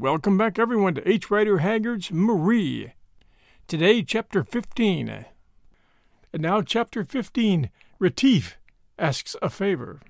Welcome back, everyone, to H. Rider Haggard's Marie. Today, Chapter 15. And now, Chapter 15, Retief asks a favor.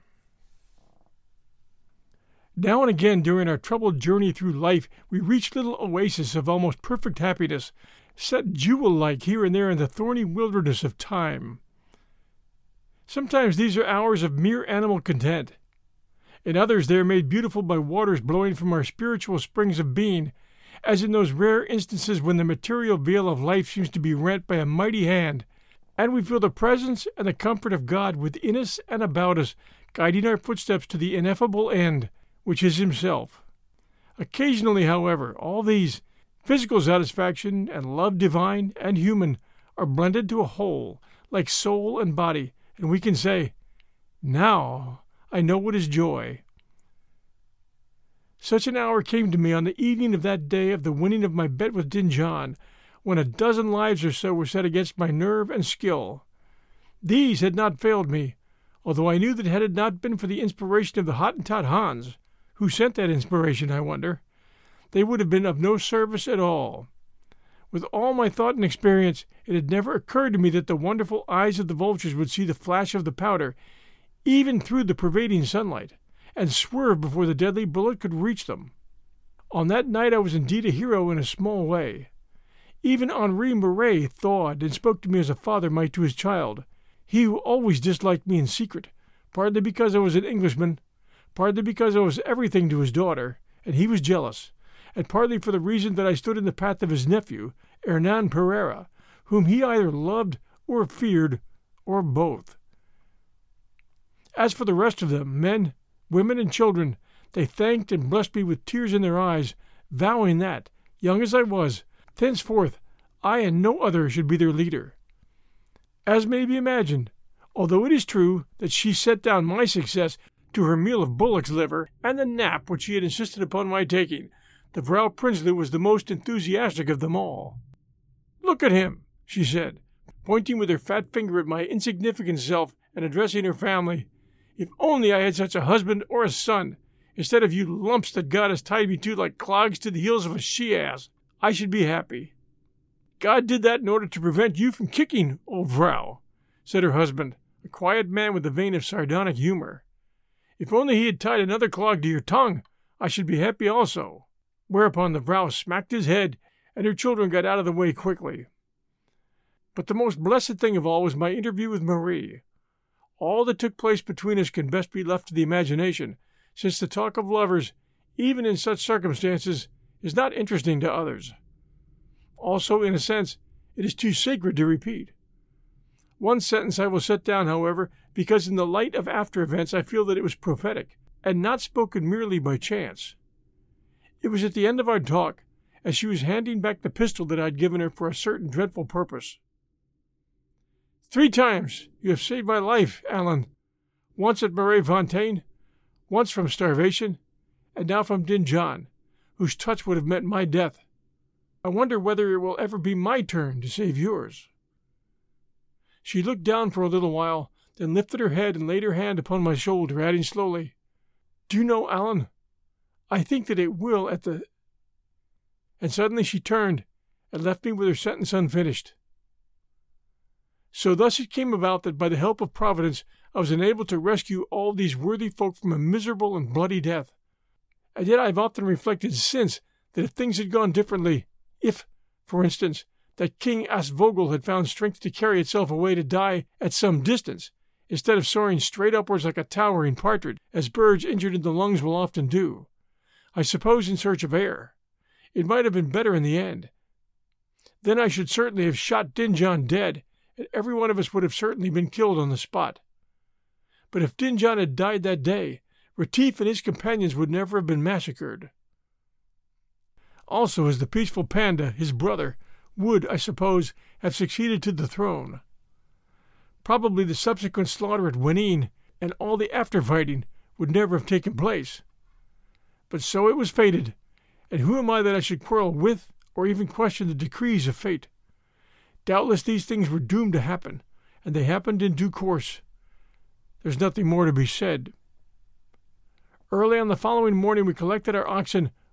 Now and again during our troubled journey through life, we reach little oases of almost perfect happiness, set jewel-like here and there in the thorny wilderness of time. Sometimes these are hours of mere animal content. In others they are made beautiful by waters blowing from our spiritual springs of being, as in those rare instances when the material veil of life seems to be rent by a mighty hand, and we feel the presence and the comfort of God within us and about us, guiding our footsteps to the ineffable end, which is Himself. Occasionally, however, all these, physical satisfaction and love divine and human, are blended to a whole, like soul and body, and we can say, "Now I know what is joy." Such an hour came to me on the evening of that day of the winning of my bet with Dinján, when a dozen lives or so were set against my nerve and skill. These had not failed me, although I knew that had it not been for the inspiration of the Hottentot Hans, who sent that inspiration, I wonder, they would have been of no service at all. With all my thought and experience, it had never occurred to me that the wonderful eyes of the vultures would see the flash of the powder, even through the pervading sunlight, and swerve before the deadly bullet could reach them. On that night I was indeed a hero in a small way. Even Henri Marais thawed and spoke to me as a father might to his child, he who always disliked me in secret, partly because I was an Englishman, partly because I was everything to his daughter, and he was jealous, and partly for the reason that I stood in the path of his nephew, Hernan Pereira, whom he either loved or feared, or both. As for the rest of them, men, women, and children, they thanked and blessed me with tears in their eyes, vowing that, young as I was, thenceforth I and no other should be their leader. As may be imagined, although it is true that she set down my success to her meal of bullock's liver and the nap which she had insisted upon my taking, the Vrouw Prinsloo was the most enthusiastic of them all. "Look at him," she said, pointing with her fat finger at my insignificant self and addressing her family. "If only I had such a husband or a son, instead of you lumps that God has tied me to like clogs to the heels of a she-ass, I should be happy." "God did that in order to prevent you from kicking, old Vrouw," said her husband, a quiet man with a vein of sardonic humor. "If only He had tied another clog to your tongue, I should be happy also." Whereupon the Vrouw smacked his head, and her children got out of the way quickly. But the most blessed thing of all was my interview with Marie. All that took place between us can best be left to the imagination, since the talk of lovers, even in such circumstances, is not interesting to others. Also, in a sense, it is too sacred to repeat. One sentence I will set down, however, because in the light of after events I feel that it was prophetic, and not spoken merely by chance. It was at the end of our talk, as she was handing back the pistol that I had given her for a certain dreadful purpose. "3 times you have saved my life, Allan. Once at Marais-Fontaine, once from starvation, and now from Dinján, whose touch would have meant my death. I wonder whether it will ever be my turn to save yours." She looked down for a little while, then lifted her head and laid her hand upon my shoulder, adding slowly, "Do you know, Allan, I think that it will at the—" And suddenly she turned and left me with her sentence unfinished. So thus it came about that by the help of Providence I was enabled to rescue all these worthy folk from a miserable and bloody death. And yet I have often reflected since that if things had gone differently, if, for instance, that King Asvogel had found strength to carry itself away to die at some distance, instead of soaring straight upwards like a towering partridge, as birds injured in the lungs will often do, I suppose in search of air, it might have been better in the end. Then I should certainly have shot Dinján dead, and every one of us would have certainly been killed on the spot. But if Dinján had died that day, Retief and his companions would never have been massacred. Also, as the peaceful Panda, his brother, would, I suppose, have succeeded to the throne. Probably the subsequent slaughter at Weneen and all the after-fighting would never have taken place. But so it was fated, and who am I that I should quarrel with or even question the decrees of fate? Doubtless these things were doomed to happen, and they happened in due course. There's nothing more to be said. Early on the following morning we collected our oxen,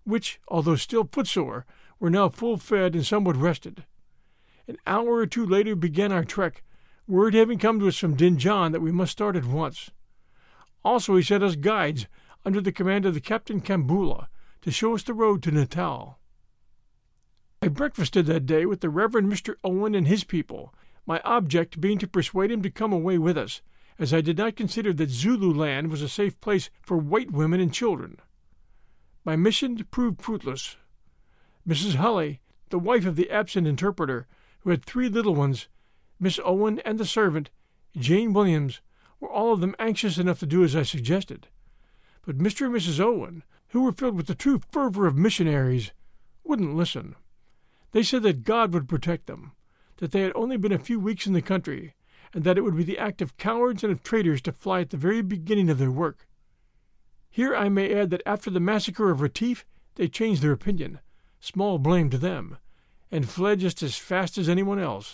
which, although still footsore, were now full-fed and somewhat rested. An hour or two later began our trek, word having come to us from Din John that we must start at once. Also he sent us guides under the command of the Captain Kambula to show us the road to Natal. I breakfasted that day with the Reverend Mr. Owen and his people, my object being to persuade him to come away with us, as I did not consider that Zululand was a safe place for white women and children. My mission proved fruitless. Mrs. Hulley, the wife of the absent interpreter, who had 3 little ones, Miss Owen and the servant, Jane Williams, were all of them anxious enough to do as I suggested. But Mr. and Mrs. Owen, who were filled with the true fervor of missionaries, wouldn't listen. They said that God would protect them, that they had only been a few weeks in the country, and that it would be the act of cowards and of traitors to fly at the very beginning of their work. Here I may add that after the massacre of Retief, they changed their opinion, small blame to them, and fled just as fast as anyone else.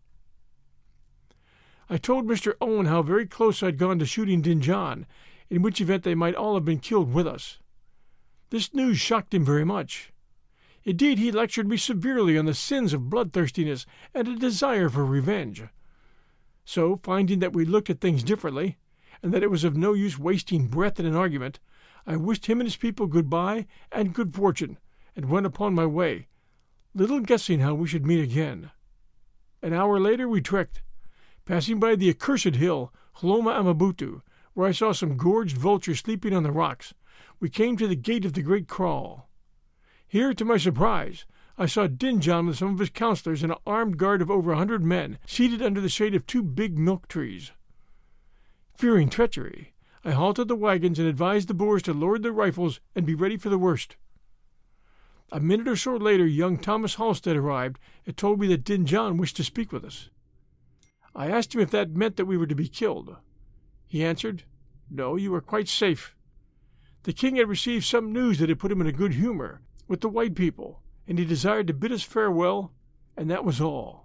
I told Mr. Owen how very close I'd gone to shooting Din John, in which event they might all have been killed with us. This news shocked him very much. Indeed, he lectured me severely on the sins of bloodthirstiness and a desire for revenge. So, finding that we looked at things differently, and that it was of no use wasting breath in an argument, I wished him and his people good-bye and good fortune, and went upon my way, little guessing how we should meet again. An hour later we trekked, passing by the accursed hill, Hloma Amabutu, where I saw some gorged vultures sleeping on the rocks. We came to the gate of the great kraal. Here, to my surprise, I saw Din John with some of his counselors and an armed guard of over 100 men, seated under the shade of 2 big milk trees. Fearing treachery, I halted the wagons and advised the Boers to load their rifles and be ready for the worst. A minute or so later, young Thomas Halstead arrived and told me that Din John wished to speak with us. I asked him if that meant that we were to be killed. He answered, "No, you are quite safe." The king had received some news that had put him in a good humor with the white people, and he desired to bid us farewell, and that was all.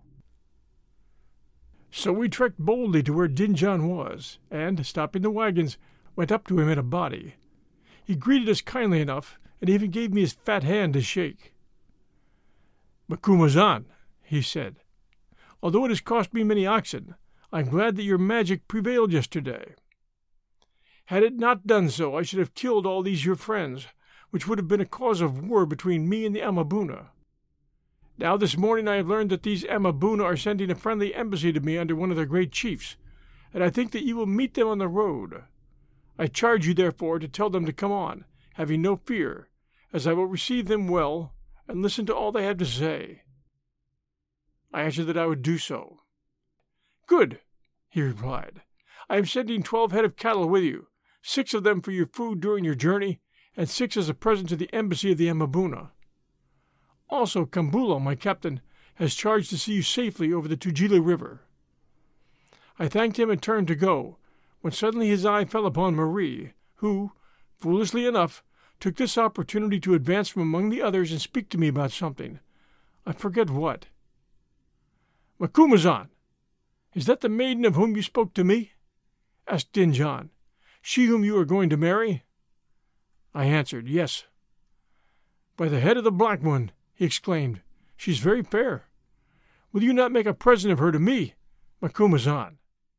So we trekked boldly to where Din John was, and, stopping the wagons, went up to him in a body. He greeted us kindly enough, and even gave me his fat hand to shake. "Macumazahn," he said, "although it has cost me many oxen, I am glad that your magic prevailed yesterday. Had it not done so, I should have killed all these your friends, which would have been a cause of war between me and the Amabuna. Now this morning I have learned that these Amabuna are sending a friendly embassy to me under one of their great chiefs, and I think that you will meet them on the road. I charge you, therefore, to tell them to come on, having no fear, as I will receive them well, and listen to all they have to say." I answered that I would do so. "Good," he replied. "I am sending 12 head of cattle with you, 6 of them for your food during your journey, and 6 as a present to the embassy of the Amabuna. Also, Kambula, my captain, has charged to see you safely over the Tujila River." I thanked him and turned to go, when suddenly his eye fell upon Marie, who, foolishly enough, took this opportunity to advance from among the others and speak to me about something. I forget what. "Macumazahn, is that the maiden of whom you spoke to me?" asked Din John. "She whom you are going to marry?" I answered, "Yes." "By the head of the Black One," he exclaimed, "she's very fair. Will you not make a present of her to me, Macumazahn?"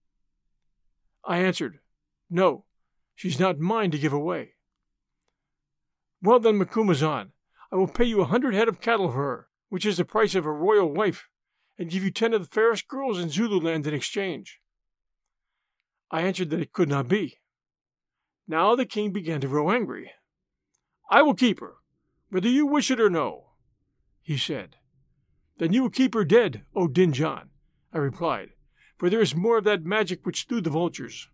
I answered, "No, she's not mine to give away." "Well then, Macumazahn, I will pay you 100 head of cattle for her, which is the price of a royal wife, and give you 10 of the fairest girls in Zululand in exchange." I answered that it could not be. Now the king began to grow angry. "I will keep her, whether you wish it or no," he said. "Then you will keep her dead, O Din John," I replied, "for there is more of that magic which slew the vultures."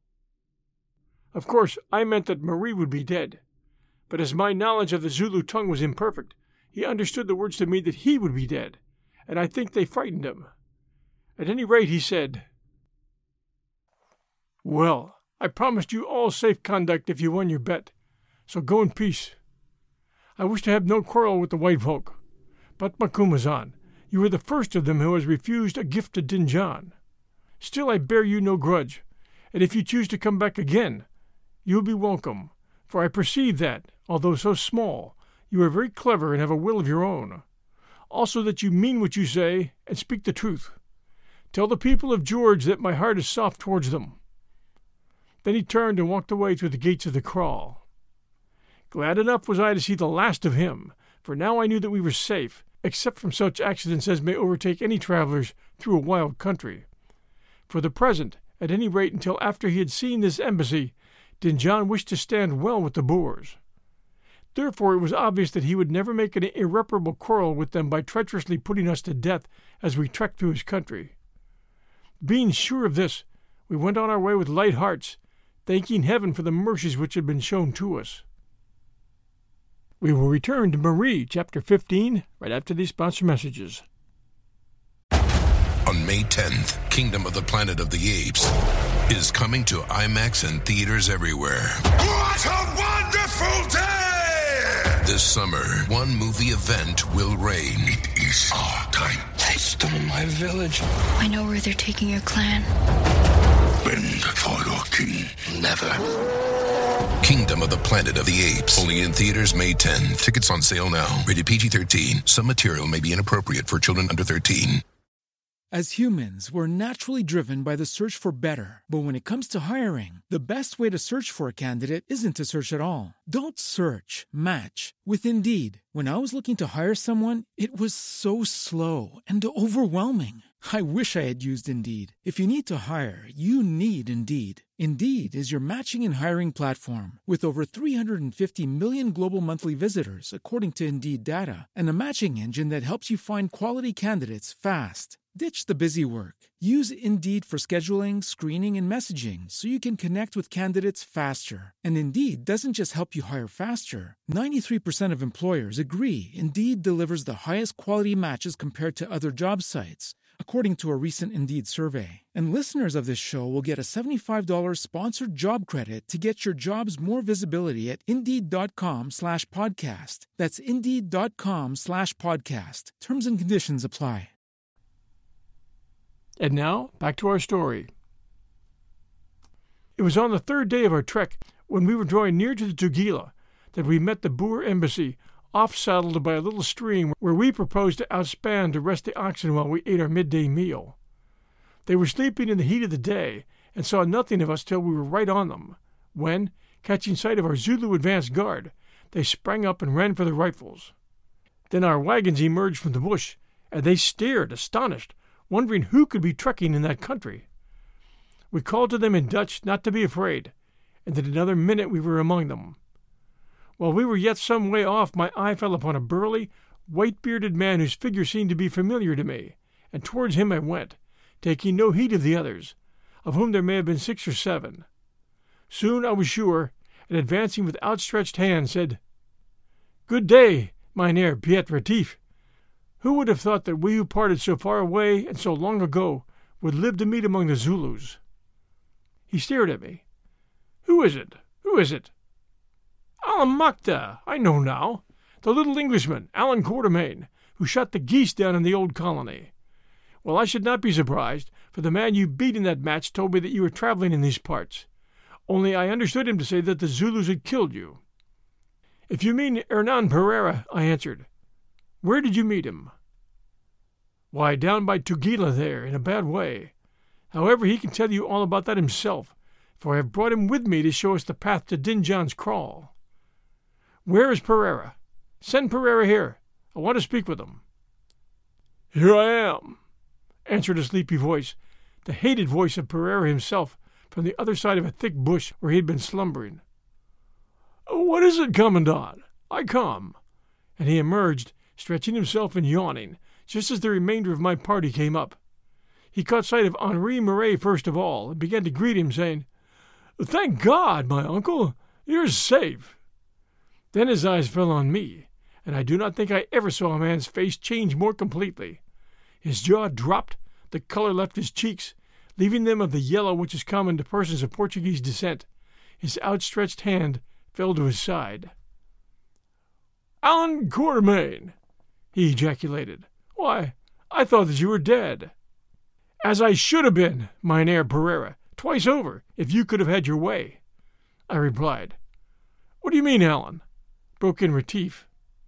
Of course, I meant that Marie would be dead, but as my knowledge of the Zulu tongue was imperfect, he understood the words to mean that he would be dead, and I think they frightened him. At any rate, he said, "Well, I promised you all safe conduct if you won your bet, so go in peace. I wish to have no quarrel with the white folk, but Macumazahn, you are the first of them who has refused a gift to Din John. Still I bear you no grudge, and if you choose to come back again, you will be welcome, for I perceive that, although so small, you are very clever and have a will of your own. Also that you mean what you say and speak the truth. Tell the people of George that my heart is soft towards them." Then he turned and walked away through the gates of the kraal. Glad enough was I to see the last of him, for now I knew that we were safe, except from such accidents as may overtake any travelers through a wild country. For the present, at any rate until after he had seen this embassy, Dinjaan wished to stand well with the Boers. Therefore it was obvious that he would never make an irreparable quarrel with them by treacherously putting us to death as we trekked through his country. Being sure of this, we went on our way with light hearts, thanking heaven for the mercies which had been shown to us. We will return to Marie, Chapter 15, right after these sponsor messages. On May 10th, Kingdom of the Planet of the Apes is coming to IMAX and theaters everywhere. What a wonderful day! This summer, one movie event will reign. It is our time. They stole my village. I know where they're taking your clan. Bend for your king. Never. Kingdom of the Planet of the Apes. Only in theaters May 10th. Tickets on sale now. Rated PG-13. Some material may be inappropriate for children under 13. As humans, we're naturally driven by the search for better. But when it comes to hiring, the best way to search for a candidate isn't to search at all. Don't search, match with Indeed. When I was looking to hire someone, it was so slow and overwhelming. I wish I had used Indeed. If you need to hire, you need Indeed. Indeed is your matching and hiring platform with over 350 million global monthly visitors, according to Indeed data, and a matching engine that helps you find quality candidates fast. Ditch the busy work. Use Indeed for scheduling, screening, and messaging so you can connect with candidates faster. And Indeed doesn't just help you hire faster. 93% of employers agree Indeed delivers the highest quality matches compared to other job sites, according to a recent Indeed survey. And listeners of this show will get a $75 sponsored job credit to get your jobs more visibility at Indeed.com/podcast. That's Indeed.com/podcast. Terms and conditions apply. And now, back to our story. It was on the third day of our trek, when we were drawing near to the Tugela, that we met the Boer embassy, off-saddled by a little stream where we proposed to outspan to rest the oxen while we ate our midday meal. They were sleeping in the heat of the day, and saw nothing of us till we were right on them, when, catching sight of our Zulu advance guard, they sprang up and ran for their rifles. Then our wagons emerged from the bush, and they stared, astonished, wondering who could be trekking in that country. We called to them in Dutch not to be afraid, and in another minute we were among them. While we were yet some way off, my eye fell upon a burly, white-bearded man whose figure seemed to be familiar to me, and towards him I went, taking no heed of the others, of whom there may have been 6 or 7. Soon I was sure, and advancing with outstretched hand, said, "Good day, Mynheer Piet Retief. Who would have thought that we who parted so far away and so long ago would live to meet among the Zulus?" He stared at me. Who is it? Who is it?" "Allemachte, I know now. The little Englishman, Allan Quatermain, who shot the geese down in the old colony. Well, I should not be surprised, for the man you beat in that match told me that you were traveling in these parts. Only I understood him to say that the Zulus had killed you." "If you mean Hernan Pereira," I answered, "where did you meet him?" "Why, down by Tugela there, in a bad way. However, he can tell you all about that himself, for I have brought him with me to show us the path to Dinjaan's kraal." "Where is Pereira? Send Pereira here. I want to speak with him." "Here I am," answered a sleepy voice, the hated voice of Pereira himself, from the other side of a thick bush where he had been slumbering. "What is it, Commandant? I come." And he emerged, stretching himself and yawning, just as the remainder of my party came up. He caught sight of Henri Marais first of all, and began to greet him, saying, "Thank God, my uncle, you're safe." Then his eyes fell on me, and I do not think I ever saw a man's face change more completely. His jaw dropped, the color left his cheeks, leaving them of the yellow which is common to persons of Portuguese descent. His outstretched hand fell to his side. "Allan Quatermain!" he ejaculated. "Why, I thought that you were dead." "As I should have been, Mynheer Pereira, twice over, if you could have had your way," I replied. "What do you mean, Allan?" broke in Retief.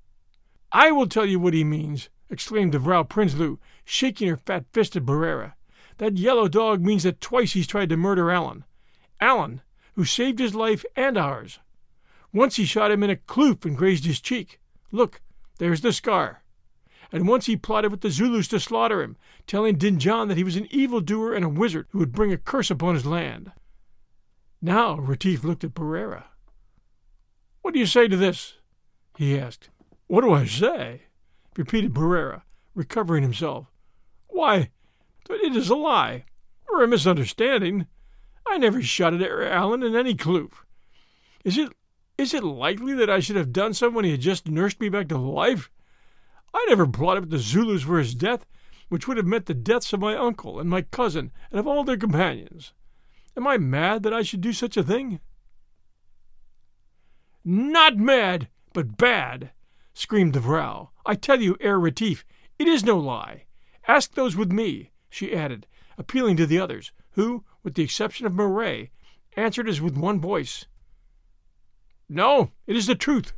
I will tell you what he means, exclaimed the Vrouw Prinsloo, shaking her fat fist at Barrera. That yellow dog means that twice he's tried to murder Alan. Alan, who saved his life and ours. Once he shot him in a kloof and grazed his cheek. Look, there's the scar. And once he plotted with the Zulus to slaughter him, telling Dinjaan that he was an evildoer and a wizard who would bring a curse upon his land. Now Retief looked at Barrera. "What do you say to this?" he asked. "What do I say?" repeated Barrera, recovering himself. "Why, it is a lie, or a misunderstanding. I never shot at Alan in any kloof. Is it likely that I should have done so when he had just nursed me back to life? I never plotted with the Zulus for his death, which would have meant the deaths of my uncle and my cousin and of all their companions. Am I mad that I should do such a thing?" "Not mad, but bad," screamed the Vrouw. "I tell you, Herr Retief, it is no lie. Ask those with me," she added, appealing to the others, who, with the exception of Marais, answered as with one voice. "No, it is the truth."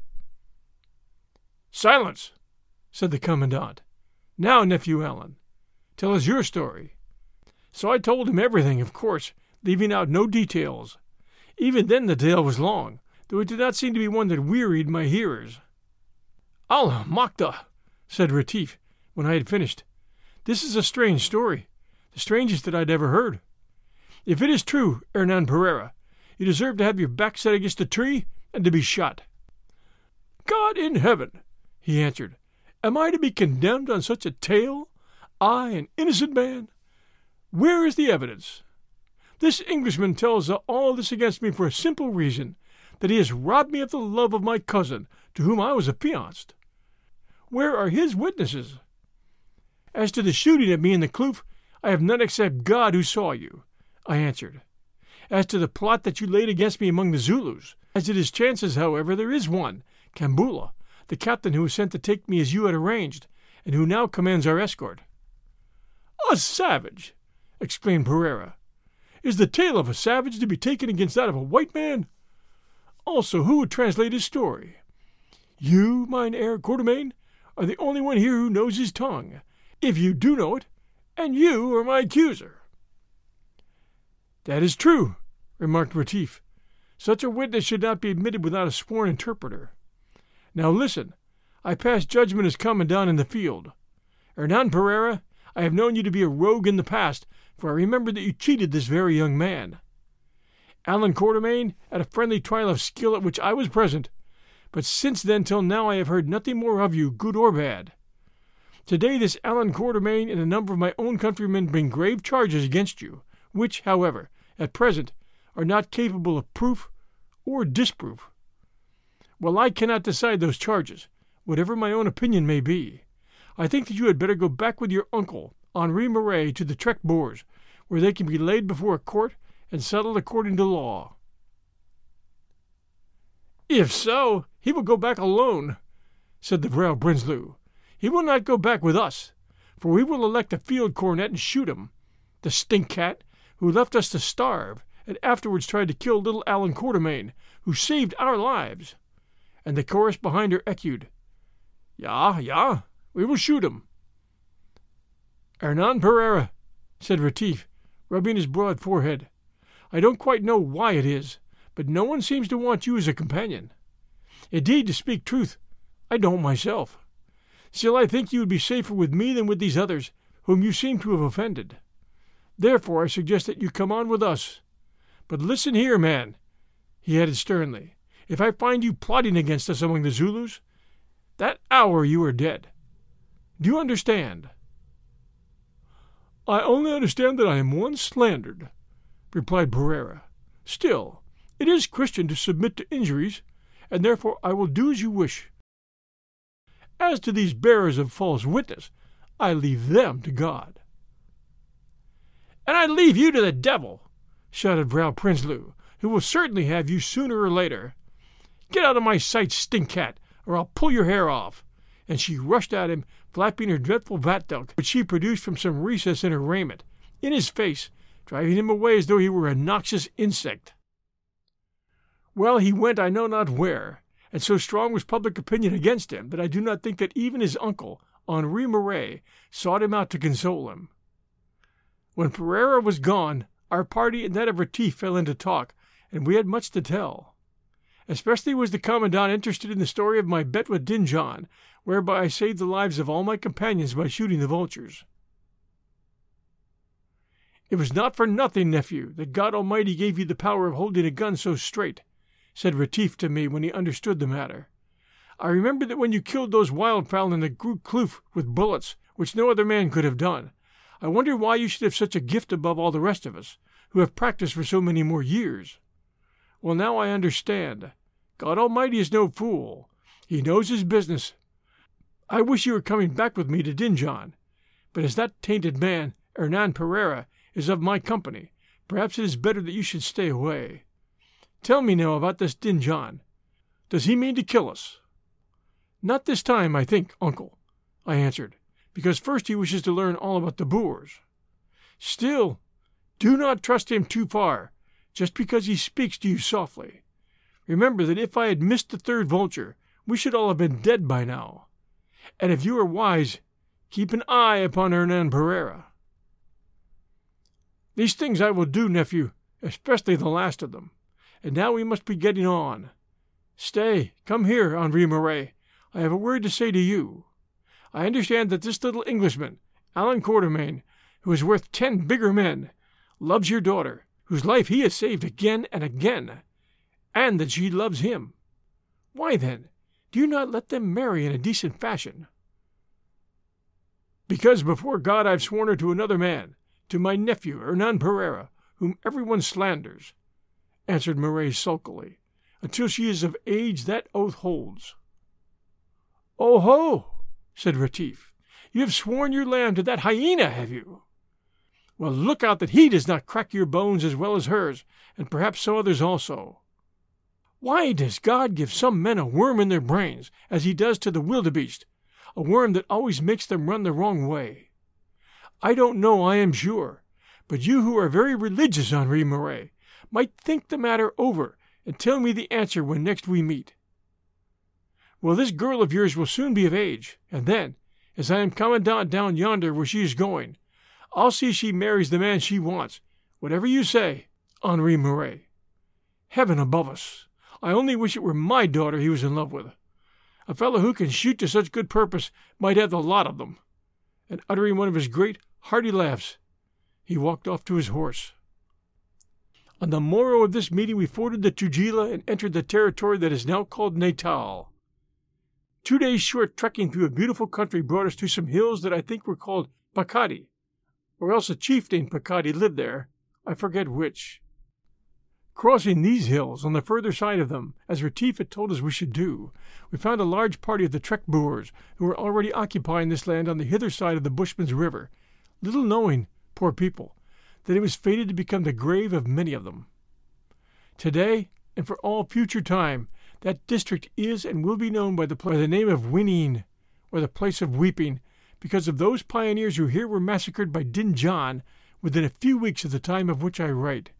"Silence," said the Commandant. "Now, Nephew Alan, tell us your story." So I told him everything, of course, leaving out no details. Even then the tale was long, though it did not seem to be one that wearied my hearers. "Allah Makda," said Retief, when I had finished. "This is a strange story, the strangest that I'd ever heard. If it is true, Hernan Pereira, you deserve to have your back set against a tree and to be shot." "God in heaven," he answered, "am I to be condemned on such a tale? I, an innocent man? Where is the evidence? This Englishman tells all this against me for a simple reason, that he has robbed me of the love of my cousin, to whom I was affianced. Where are his witnesses? As to the shooting at me in the kloof, I have none except God who saw you," I answered. "As to the plot that you laid against me among the Zulus, as it is chances, however, there is one, Kambula, the captain who was sent to take me as you had arranged, and who now commands our escort." "A savage!" exclaimed Pereira. "Is the tale of a savage to be taken against that of a white man? Also, who would translate his story? You, mine Herr Quatermain, are the only one here who knows his tongue, if you do know it, and you are my accuser." "That is true," remarked Retief. "Such a witness should not be admitted without a sworn interpreter. Now listen, I pass judgment as commandant in the field. Hernan Pereira, I have known you to be a rogue in the past, for I remember that you cheated this very young man. Alan Quatermain had a friendly trial of skill at which I was present, but since then till now I have heard nothing more of you, good or bad. Today this Alan Quatermain and a number of my own countrymen bring grave charges against you, which, however, at present are not capable of proof or disproof. While I cannot decide those charges, whatever my own opinion may be, I think that you had better go back with your uncle, Henri Marais, to the Trek Boers, where they can be laid before a court and settled according to law." "If so, he will go back alone," said the Vrouw Prinsloo. "He will not go back with us, for we will elect a field cornet and shoot him, the stinkcat, who left us to starve, and afterwards tried to kill little Alan Quatermain, who saved our lives." And the chorus behind her echoed, "Ja, ja, we will shoot him." "Hernan Pereira," said Retief, rubbing his broad forehead, "I don't quite know why it is, but no one seems to want you as a companion. Indeed, to speak truth, I don't myself. Still, I think you would be safer with me than with these others, whom you seem to have offended. Therefore I suggest that you come on with us. But listen here, man," he added sternly, "if I find you plotting against us among the Zulus, that hour you are dead. Do you understand?" "I only understand that I am once slandered," replied Pereira. "Still, it is Christian to submit to injuries, and therefore I will do as you wish. As to these bearers of false witness, I leave them to God." "And I leave you to the devil," shouted Vrouw Prinsloo, "who will certainly have you sooner or later. Get out of my sight, stinkcat, or I'll pull your hair off." And she rushed at him, flapping her dreadful vatdoek, which she produced from some recess in her raiment, in his face, driving him away as though he were a noxious insect. Well, he went I know not where, and so strong was public opinion against him that I do not think that even his uncle, Henri Marais, sought him out to console him. When Pereira was gone, our party and that of Retief fell into talk, and we had much to tell. Especially was the Commandant interested in the story of my bet with Dinján, whereby I saved the lives of all my companions by shooting the vultures. "It was not for nothing, nephew, that God Almighty gave you the power of holding a gun so straight," said Retief to me when he understood the matter. "I remember that when you killed those wildfowl in the Groot Kloof with bullets, which no other man could have done, I wonder why you should have such a gift above all the rest of us, who have practiced for so many more years. Well, now I understand. God Almighty is no fool. He knows his business. I wish you were coming back with me to Dinján, but as that tainted man, Hernan Pereira, is of my company, perhaps it is better that you should stay away. Tell me now about this Dinján. Does he mean to kill us?" "Not this time, I think, uncle," I answered, "because first he wishes to learn all about the Boers. Still, do not trust him too far, just because he speaks to you softly. Remember that if I had missed the third vulture, we should all have been dead by now. And if you are wise, keep an eye upon Hernan Pereira." "These things I will do, nephew, especially the last of them. And now we must be getting on. Stay, come here, Henri Marais. I have a word to say to you. I understand that this little Englishman, Allan Quatermain, who is worth 10 bigger men, loves your daughter, whose life he has saved again and again, and that she loves him. Why, then, do you not let them marry in a decent fashion?" "Because before God I've sworn her to another man, to my nephew, Hernan Pereira, whom everyone slanders," answered Marais sulkily. "Until she is of age, that oath holds." "Oh ho!" said Retief. "You have sworn your lamb to that hyena, have you? Well, look out that he does not crack your bones as well as hers, and perhaps some others also. Why does God give some men a worm in their brains, as he does to the wildebeest, a worm that always makes them run the wrong way? I don't know, I am sure, but you who are very religious, Henri Marais, might think the matter over and tell me the answer when next we meet. Well, this girl of yours will soon be of age, and then, as I am commandant down yonder where she is going, I'll see she marries the man she wants, whatever you say, Henri Marais. Heaven above us! I only wish it were my daughter he was in love with. A fellow who can shoot to such good purpose might have the lot of them." And uttering one of his great, hearty laughs, he walked off to his horse. On the morrow of this meeting we forded the Tugela and entered the territory that is now called Natal. 2 days' short trekking through a beautiful country brought us to some hills that I think were called Pakadi, or else a chief named Pakadi lived there, I forget which. Crossing these hills, on the further side of them, as Retief had told us we should do, we found a large party of the Trek Boers, who were already occupying this land on the hither side of the Bushman's River, little knowing, poor people, that it was fated to become the grave of many of them. Today, and for all future time, that district is and will be known by the name of Winning, or the place of weeping, because of those pioneers who here were massacred by Dinján within a few weeks of the time of which I write.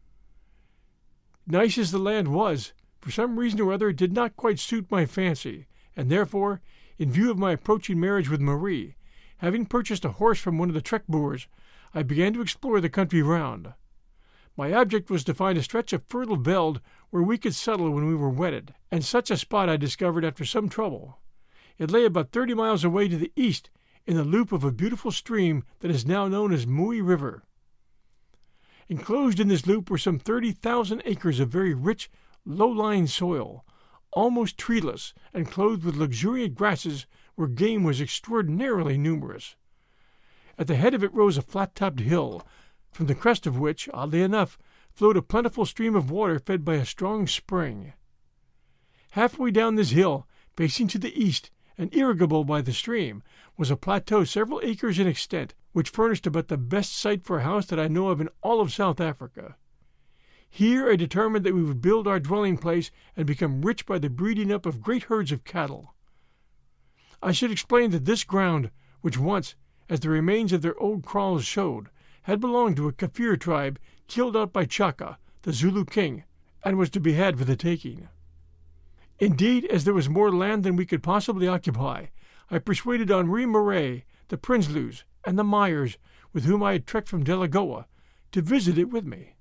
Nice as the land was, for some reason or other it did not quite suit my fancy, and therefore, in view of my approaching marriage with Marie, having purchased a horse from one of the Trek Boers, I began to explore the country round. My object was to find a stretch of fertile veld where we could settle when we were wedded, and such a spot I discovered after some trouble. It lay about 30 miles away to the east, in the loop of a beautiful stream that is now known as Mooi River. Enclosed in this loop were some 30,000 acres of very rich, low-lying soil, almost treeless and clothed with luxuriant grasses where game was extraordinarily numerous. At the head of it rose a flat-topped hill, from the crest of which, oddly enough, flowed a plentiful stream of water fed by a strong spring. Halfway down this hill, facing to the east, and irrigable by the stream, was a plateau several acres in extent, which furnished about the best site for a house that I know of in all of South Africa. Here I determined that we would build our dwelling place and become rich by the breeding up of great herds of cattle. I should explain that this ground, which once, as the remains of their old kraals showed, had belonged to a Kafir tribe killed out by Chaka, the Zulu king, and was to be had for the taking. Indeed, as there was more land than we could possibly occupy, I persuaded Henri Marais, the Prinsloo's, and the Myers, with whom I had trekked from Delagoa, to visit it with me.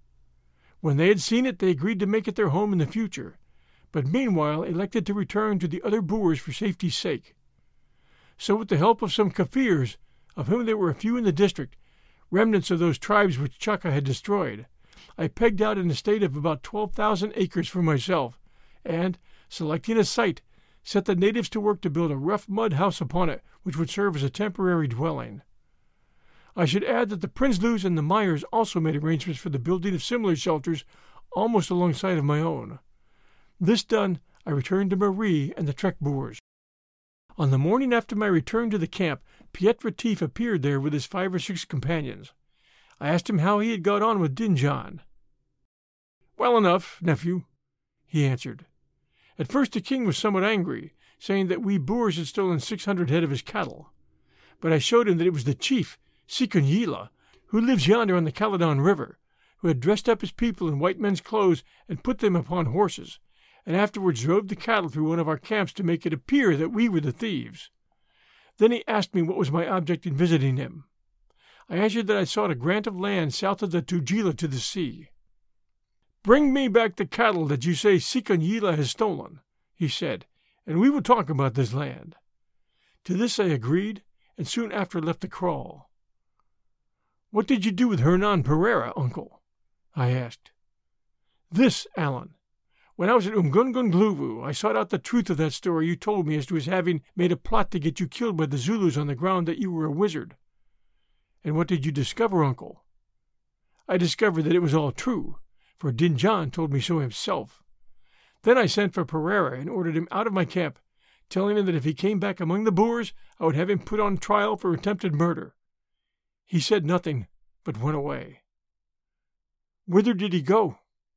When they had seen it, they agreed to make it their home in the future, but meanwhile elected to return to the other Boers for safety's sake. So with the help of some Kaffirs, of whom there were a few in the district, remnants of those tribes which Chaka had destroyed, I pegged out an estate of about 12,000 acres for myself, and, selecting a site, set the natives to work to build a rough mud house upon it which would serve as a temporary dwelling. I should add that the Prinsloo's and the Myers also made arrangements for the building of similar shelters almost alongside of my own. This done, I returned to Marie and the Trek Boers. On the morning after my return to the camp, Piet Retief appeared there with his 5 or 6 companions. I asked him how he had got on with Dingaan. "Well enough, nephew," he answered. "At first the king was somewhat angry, saying that we Boers had stolen 600 head of his cattle. But I showed him that it was the chief, Sikonyila, who lives yonder on the Caledon River, who had dressed up his people in white men's clothes and put them upon horses, and afterwards drove the cattle through one of our camps to make it appear that we were the thieves. Then he asked me what was my object in visiting him. I answered that I sought a grant of land south of the Tugela to the sea. 'Bring me back the cattle that you say Sikonyila has stolen,' he said, 'and we will talk about this land.' To this I agreed, and soon after left the kraal." "What did you do with Hernan Pereira, uncle?" I asked. "This, Allan. When I was at Umgungundluvu, I sought out the truth of that story you told me as to his having made a plot to get you killed by the Zulus on the ground that you were a wizard. And what did you discover, uncle?" "I discovered that it was all true, for Dingaan told me so himself. Then I sent for Pereira and ordered him out of my camp, telling him that if he came back among the Boers, I would have him put on trial for attempted murder. He said nothing, but went away." "Whither did he go?"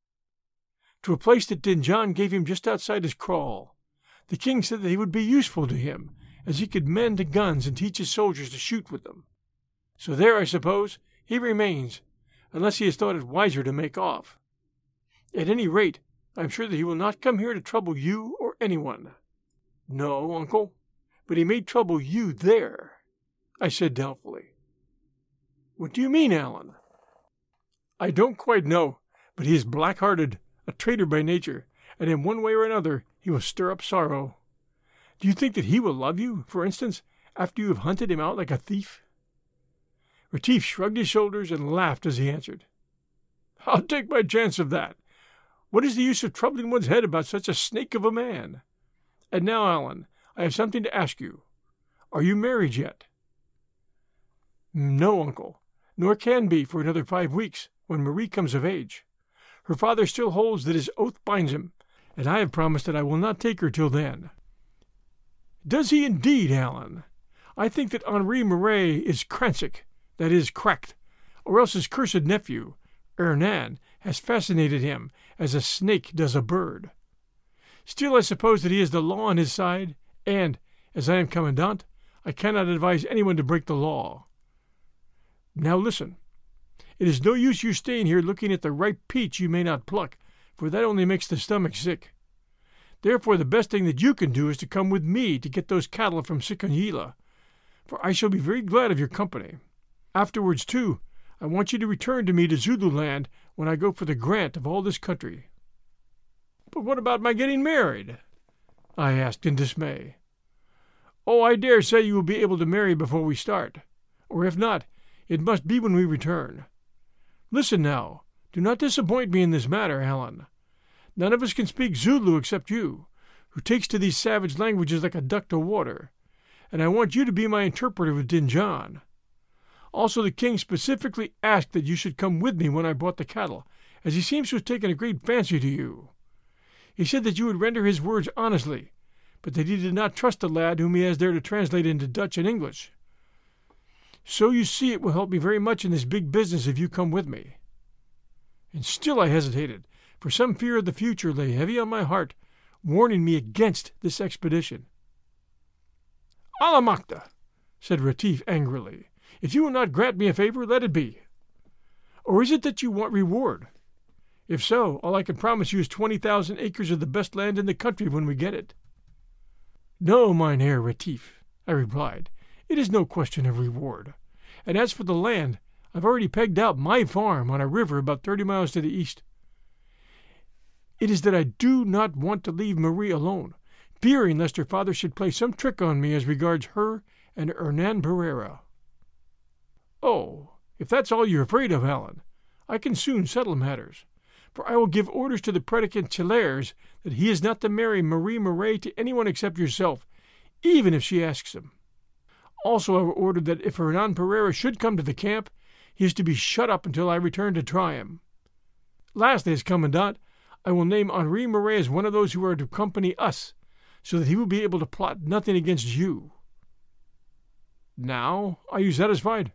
"To a place that Dingaan gave him just outside his kraal. The king said that he would be useful to him, as he could mend the guns and teach his soldiers to shoot with them. So there, I suppose, he remains, unless he has thought it wiser to make off. At any rate, I am sure that he will not come here to trouble you or anyone." "No, uncle, but he may trouble you there," I said doubtfully. "What do you mean, Allan?" "I don't quite know, but he is black-hearted, a traitor by nature, and in one way or another he will stir up sorrow. Do you think that he will love you, for instance, after you have hunted him out like a thief?" Retief shrugged his shoulders and laughed as he answered, "I'll take my chance of that. What is the use of troubling one's head about such a snake of a man? And now, Allan, I have something to ask you. Are you married yet?" "No, uncle, nor can be for another 5 weeks, when Marie comes of age. Her father still holds that his oath binds him, and I have promised that I will not take her till then." "Does he indeed, Allan? I think that Henri Marais is cransic, that is, cracked, or else his cursed nephew, Hernan, has fascinated him as a snake does a bird. Still, I suppose that he has the law on his side, and, as I am commandant, I cannot advise anyone to break the law. Now listen. It is no use you staying here looking at the ripe peach you may not pluck, for that only makes the stomach sick. Therefore the best thing that you can do is to come with me to get those cattle from Sikonyila, for I shall be very glad of your company. Afterwards, too, I want you to return to me to Zululand when I go for the grant of all this country." "But what about my getting married?" I asked in dismay. "Oh, I dare say you will be able to marry before we start, or if not, it must be when we return. Listen now, do not disappoint me in this matter, Allan. None of us can speak Zulu except you, who takes to these savage languages like a duck to water, and I want you to be my interpreter with Dingaan. Also, the king specifically asked that you should come with me when I bought the cattle, as he seems to have taken a great fancy to you. He said that you would render his words honestly, but that he did not trust the lad whom he has there to translate into Dutch and English. So you see it will help me very much in this big business if you come with me." And still I hesitated, for some fear of the future lay heavy on my heart, warning me against this expedition. "Allemachte," said Retief angrily, "if you will not grant me a favor, let it be. Or is it that you want reward? If so, all I can promise you is 20,000 acres of the best land in the country when we get it." "No, Mynheer Retief," I replied. "It is no question of reward. And as for the land, I've already pegged out my farm on a river about 30 miles to the east. It is that I do not want to leave Marie alone, fearing lest her father should play some trick on me as regards her and Hernan Pereira." "Oh, if that's all you're afraid of, Allen, I can soon settle matters, for I will give orders to the predicant Chillers that he is not to marry Marie Marais to anyone except yourself, even if she asks him. Also I will order that if Hernan Pereira should come to the camp, he is to be shut up until I return to try him. Lastly, as commandant, I will name Henri Marais as one of those who are to accompany us, so that he will be able to plot nothing against you. Now, are you satisfied?"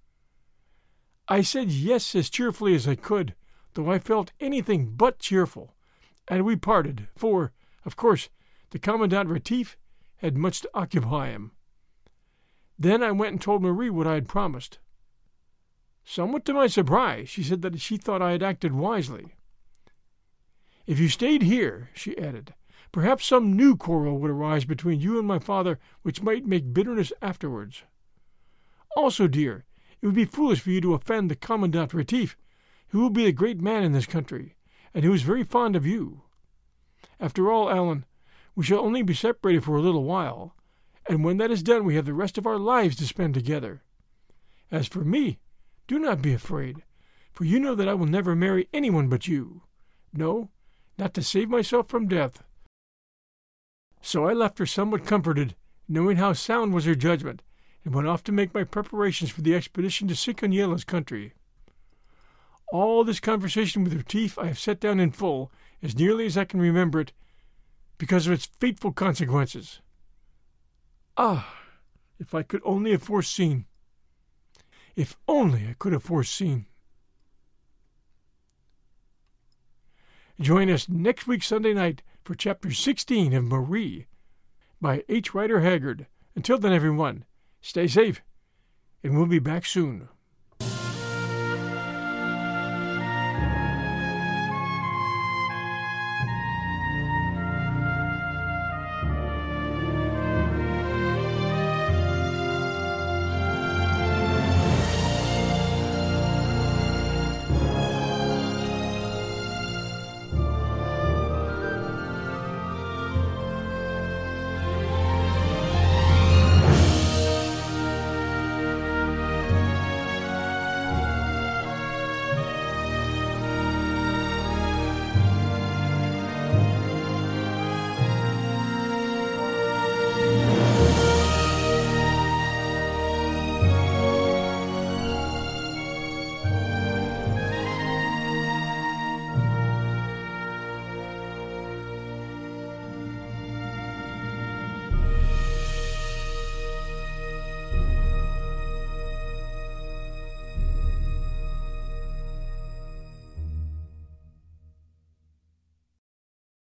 I said yes as cheerfully as I could, though I felt anything but cheerful, and we parted, for, of course, the Commandant Retief had much to occupy him. Then I went and told Marie what I had promised. Somewhat to my surprise, she said that she thought I had acted wisely. "If you stayed here," she added, "perhaps some new quarrel would arise between you and my father which might make bitterness afterwards. Also, dear, it would be foolish for you to offend the Commandant Retief, who will be a great man in this country, and who is very fond of you. After all, Allen, we shall only be separated for a little while, and when that is done we have the rest of our lives to spend together. As for me, do not be afraid, for you know that I will never marry anyone but you. No, not to save myself from death." So I left her somewhat comforted, knowing how sound was her judgment, and went off to make my preparations for the expedition to Cinconyella's country. All this conversation with Retief I have set down in full, as nearly as I can remember it, because of its fateful consequences. Ah, if I could only have foreseen! If only I could have foreseen! Join us next week Sunday night for Chapter 16 of Marie by H. Rider Haggard. Until then, everyone, stay safe, and we'll be back soon.